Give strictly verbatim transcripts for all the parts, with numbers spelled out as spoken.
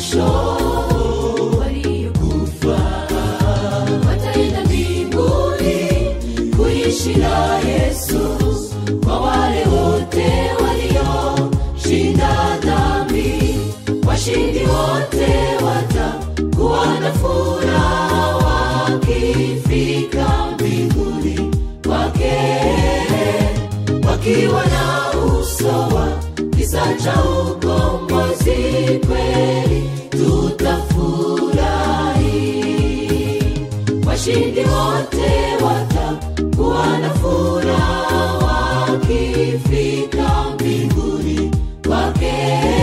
mwisho waliokufa wataenda mbinguni kuishi na Yesu. Kwa wale wote walioshinda dhambi, washindi wote watakuwa na furaha wakifika mbinguni kwake, wakiwa na uso wa kisa cha ukombozi. Kweli tutafurahi, washindi wote watakuwa na furaha wakifika mbinguni kwake,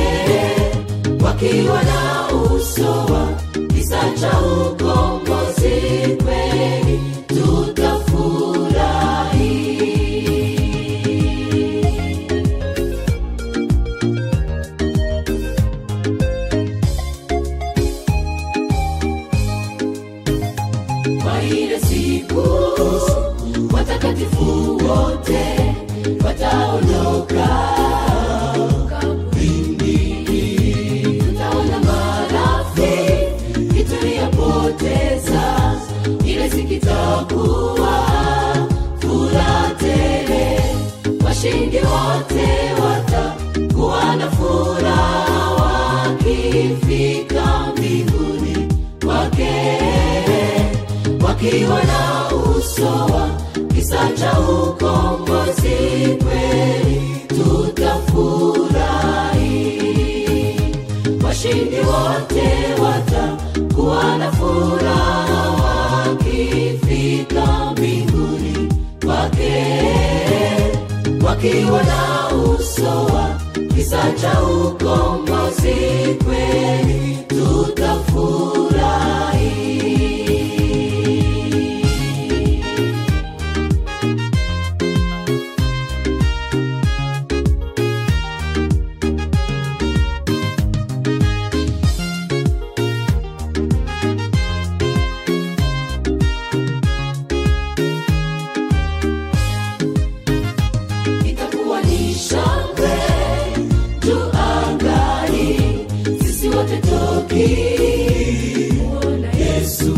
wakiwa na uso wa kisa cha ukombozi. Kweli tutafurahi. Kwa ile siku watakatifu wote wataondoka kaburini, tutaona marafiki tuliyopoteza. Ile siku itakuwa furaha tele, washindi wote watakuwa na furaha wakifika mbinguni kwake, wakiwa na uso wa kisa cha ukombozi. Kweli tutafurahi, washindi wote watakuwa na furaha wakifika mbinguni kwake, wakiwa na uso wa kisa cha ukombozi. Kweli tutafurahi. Itakuwa ni shangwe juu angani, sisi wote tukimuona Yesu.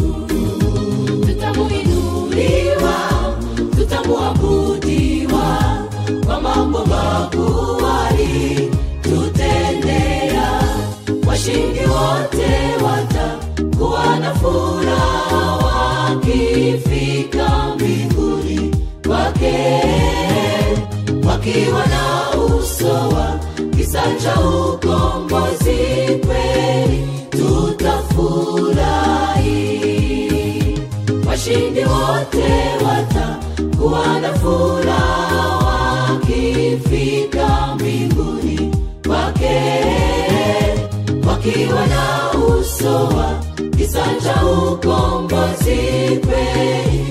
Tutamuinuliwa, tutamuabudiwa kwa mambo makuu alitutendea. Washindi wote watakuwa na furaha wakifika mbinguni kwake, wakiwa na uso wa kisa cha ukombozi. Kweli tutafurahi, washindi wote watakuwa na furaha wakifika mbinguni kwake, wakiwa na uso wa kisa cha ukombozi. Kweli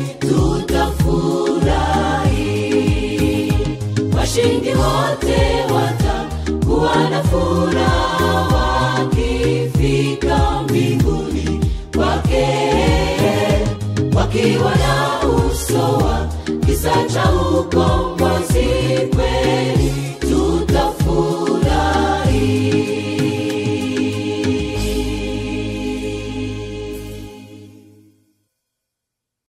tutafurahi, washindi wote watakuwa na furaha wakifika mbinguni kwake, wakiwa na uso wa kisa cha ukombozi.